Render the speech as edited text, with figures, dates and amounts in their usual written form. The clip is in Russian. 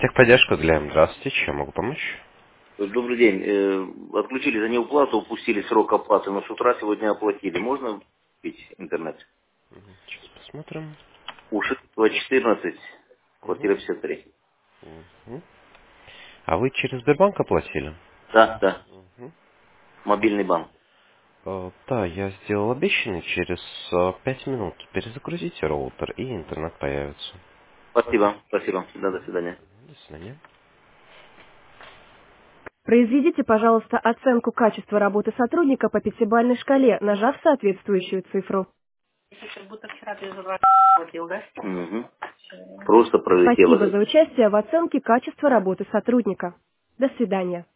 Техподдержка для М. Здравствуйте, чем могу помочь? Добрый день. Отключили за неуплату, упустили срок оплаты, но с утра сегодня оплатили. Можно купить интернет? Сейчас посмотрим. Ушитова 14, Мгм. квартира 53. Мгм. А вы через Сбербанк оплатили? Да, да. Мгм. Мобильный банк. Да, я сделал обещанный. Через 5 минут перезагрузите роутер, и интернет появится. Спасибо, спасибо. Да, до свидания. До свидания. Произведите, пожалуйста, оценку качества работы сотрудника по пятибалльной шкале, нажав соответствующую цифру. Как будто вчера ты за 2 платил, да? Угу. Просто Спасибо пролетело. за участие в оценке качества работы сотрудника. До свидания.